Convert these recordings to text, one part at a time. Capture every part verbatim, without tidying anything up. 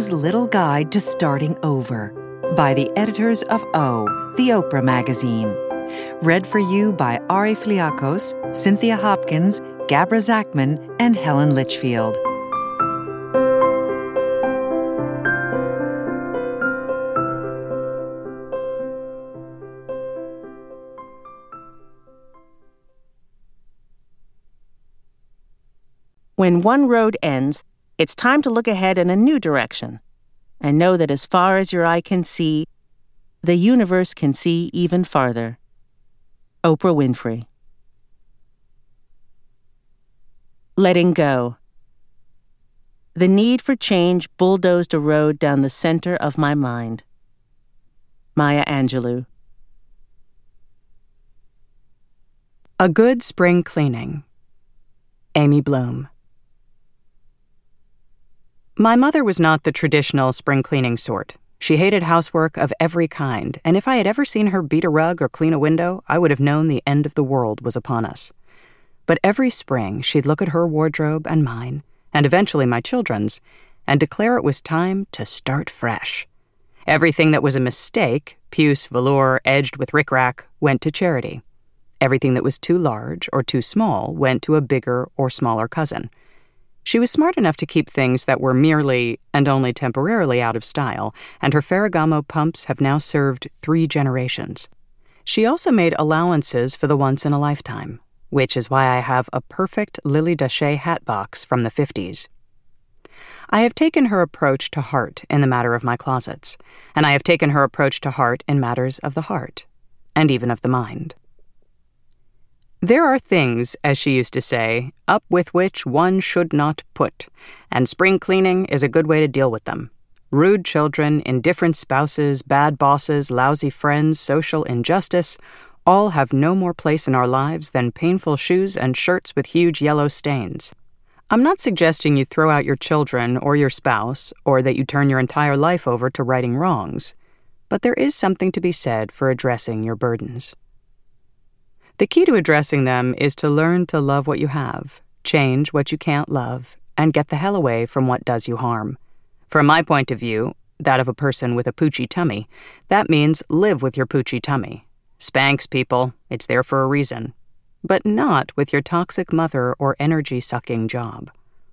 Joe's Little Guide to Starting Over by the editors of O, the Oprah magazine. Read for you by Ari Fliakos, Cynthia Hopkins, Gabra Zachman, and Helen Litchfield. When one road ends, it's time to look ahead in a new direction and know that as far as your eye can see, the universe can see even farther. Oprah Winfrey. Letting go. The need for change bulldozed a road down the center of my mind. Maya Angelou. A Good Spring Cleaning. Amy Bloom. My mother was not the traditional spring cleaning sort. She hated housework of every kind, and if I had ever seen her beat a rug or clean a window, I would have known the end of the world was upon us. But every spring, she'd look at her wardrobe and mine, and eventually my children's, and declare it was time to start fresh. Everything that was a mistake, puce, velour, edged with rickrack, went to charity. Everything that was too large or too small went to a bigger or smaller cousin. She was smart enough to keep things that were merely and only temporarily out of style, and her Ferragamo pumps have now served three generations. She also made allowances for the once in a lifetime, which is why I have a perfect Lily Daché hat box from the fifties. I have taken her approach to heart in the matter of my closets, and I have taken her approach to heart in matters of the heart, and even of the mind. There are things, as she used to say, up with which one should not put, and spring cleaning is a good way to deal with them. Rude children, indifferent spouses, bad bosses, lousy friends, social injustice, all have no more place in our lives than painful shoes and shirts with huge yellow stains. I'm not suggesting you throw out your children or your spouse, or that you turn your entire life over to righting wrongs, but there is something to be said for addressing your burdens. The key to addressing them is to learn to love what you have, change what you can't love, and get the hell away from what does you harm. From my point of view, that of a person with a poochy tummy, that means live with your poochy tummy. Spanx, people, it's there for a reason. But not with your toxic mother or energy-sucking job.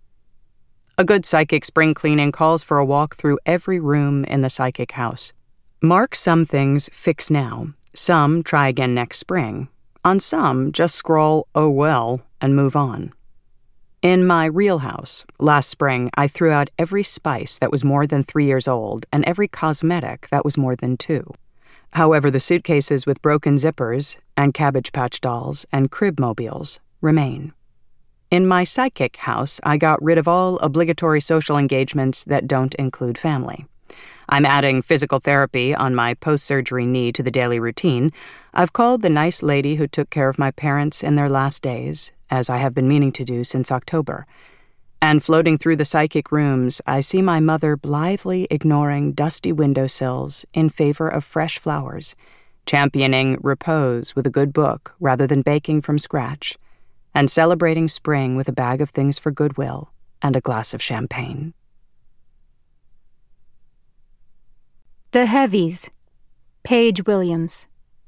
A good psychic spring cleaning calls for a walk through every room in the psychic house. Mark some things fix now, some try again next spring. On some, just scroll, oh well, and move on. In my real house, last spring, I threw out every spice that was more than three years old and every cosmetic that was more than two. However, the suitcases with broken zippers and Cabbage Patch dolls and crib mobiles remain. In my psychic house, I got rid of all obligatory social engagements that don't include family. I'm adding physical therapy on my post-surgery knee to the daily routine. I've called the nice lady who took care of my parents in their last days, as I have been meaning to do since October. And floating through the psychic rooms, I see my mother blithely ignoring dusty windowsills in favor of fresh flowers, championing repose with a good book rather than baking from scratch, and celebrating spring with a bag of things for goodwill and a glass of champagne. The Heavies, Paige Williams.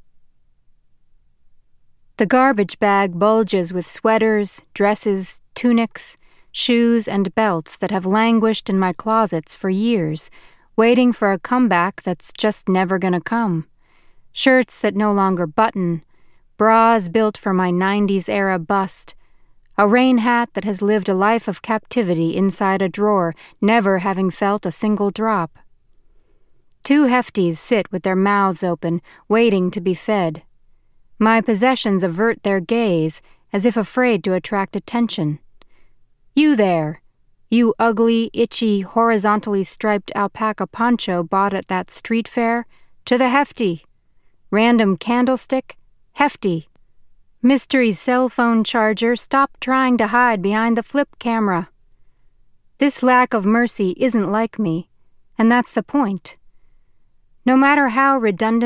The garbage bag bulges with sweaters, dresses, tunics, shoes, and belts that have languished in my closets for years, waiting for a comeback that's just never gonna come. Shirts that no longer button, bras built for my nineties-era bust, a rain hat that has lived a life of captivity inside a drawer, never having felt a single drop. Two hefties sit with their mouths open, waiting to be fed. My possessions avert their gaze, as if afraid to attract attention. You there, you ugly, itchy, horizontally striped alpaca poncho bought at that street fair, to the hefty. Random candlestick, hefty. Mystery cell phone charger, stop trying to hide behind the flip camera. This lack of mercy isn't like me, and that's the point. No matter how redundant